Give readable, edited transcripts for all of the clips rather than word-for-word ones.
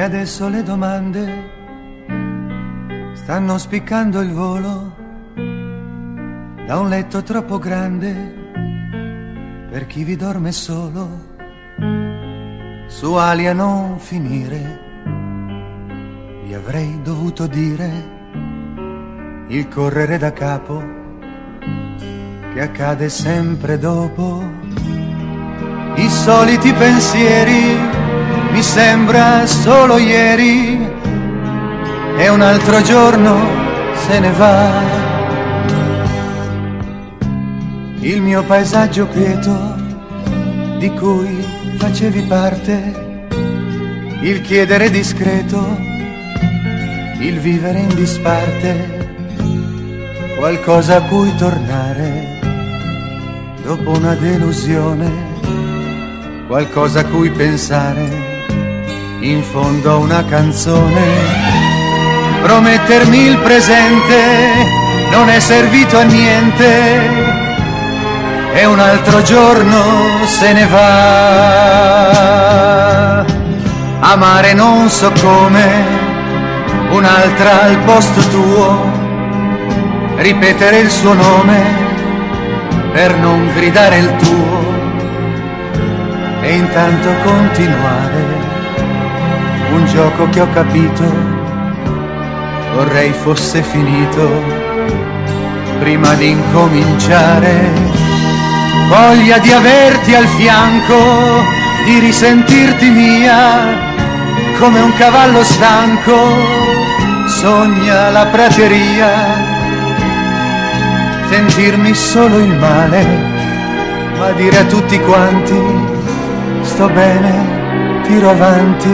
E adesso le domande stanno spiccando il volo da un letto troppo grande per chi vi dorme solo, su ali a non finire. Vi avrei dovuto dire il correre da capo che accade sempre dopo. I soliti pensieri, mi sembra solo ieri, e un altro giorno se ne va. Il mio paesaggio quieto di cui facevi parte, il chiedere discreto, il vivere in disparte, qualcosa a cui tornare dopo una delusione, qualcosa a cui pensare in fondo a una canzone. Promettermi il presente non è servito a niente, e un altro giorno se ne va. Amare non so come, un'altra al posto tuo, ripetere il suo nome per non gridare il tuo, e intanto continuare un gioco che ho capito vorrei fosse finito prima di incominciare. Voglia di averti al fianco, di risentirti mia, come un cavallo stanco sogna la prateria. Sentirmi solo il male, ma dire a tutti quanti sto bene, tiro avanti,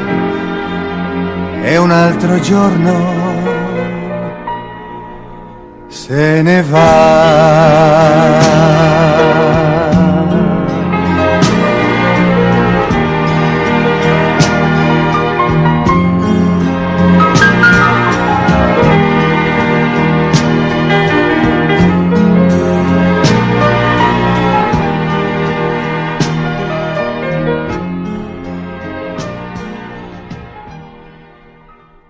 e un altro giorno se ne va.